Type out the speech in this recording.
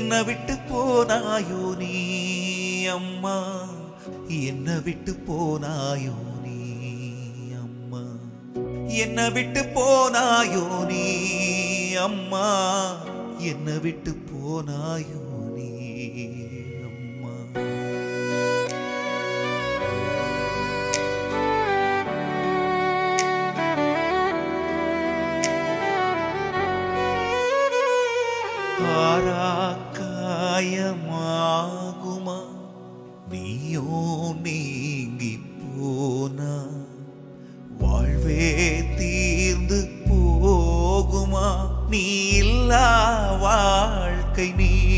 என்ன விட்டு போனாயோ நீ அம்மா, என்ன விட்டு போனாயோ நீ அம்மா, என்ன விட்டு போனாயோ நீ அம்மா, என்ன விட்டு போனாயோ நீ அம்மா. காயமாகுமா நீயோ நீங்கி போனா, வாழ்வே தீர்ந்து போகுமா நீ இல்லா வாழ்க்கை நீ